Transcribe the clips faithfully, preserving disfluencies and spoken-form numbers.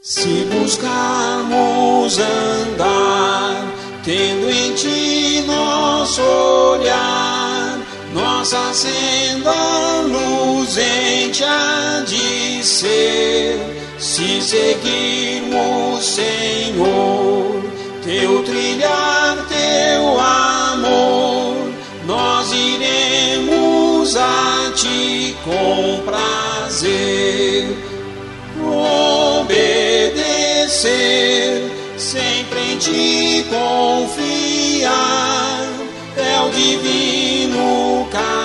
Se buscarmos andar, tendo em ti nosso olhar, nossa senda luzente há de ser. Se seguirmos, Senhor, teu trilhar, teu amor, nós iremos a ti com prazer. Obedecer, sempre em ti confiar, é o divino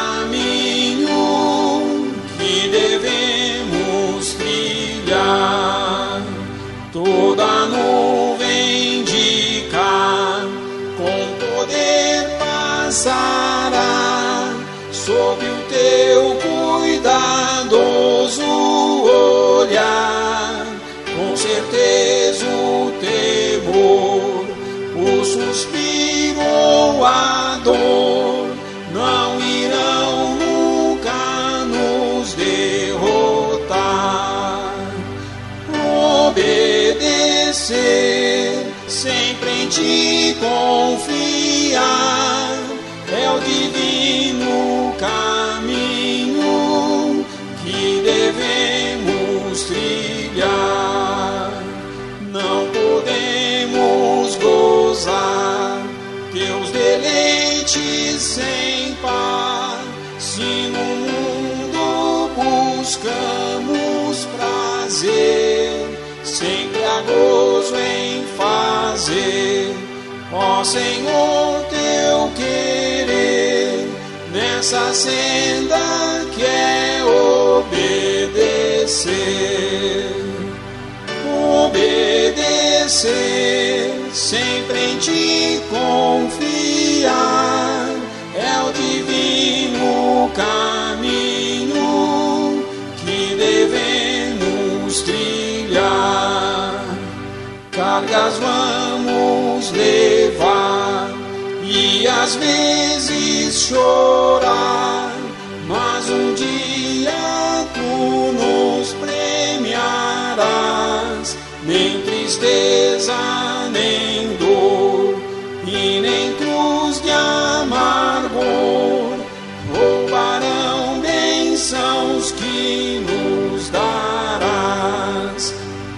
caminho que devemos trilhar. Toda nuvem de cá com poder passará, sob o teu cuidadoso olhar. Com certeza o temor, o suspiro ou a dor não irão nunca nos derrotar. Obedecer, sempre em ti confiar, é o divino caminho que devemos trilhar. Não podemos gozar teus deleites sem par, se no mundo buscamos prazer, sempre há gozo em fazer, ó Senhor, teu querer, nessa senda que é obedecer. Obedecer, sempre em ti confiar, é o divino caminho que devemos trilhar. Cargas vamos levar e às vezes chorar, mas um dia tu nos premiarás. Nem tristeza, nem dor, e nem cruz de amargor roubarão bênçãos que nos darás.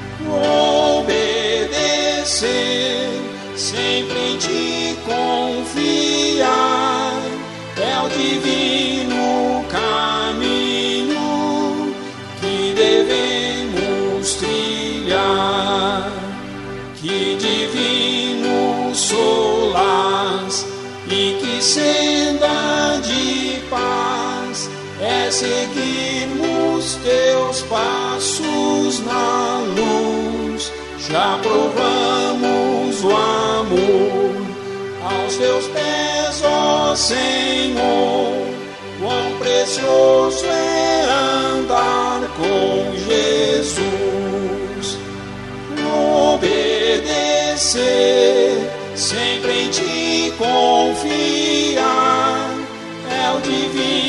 Obedecer, sempre em ti confiar, é o divino caminho que devemos trilhar. Que divino solaz e que senda de paz é seguirmos teus passos na luz. Já provamos o amor aos teus pés, ó Senhor. Quão precioso é andar com Jesus. Obedecer, sempre em ti confiar, é o divino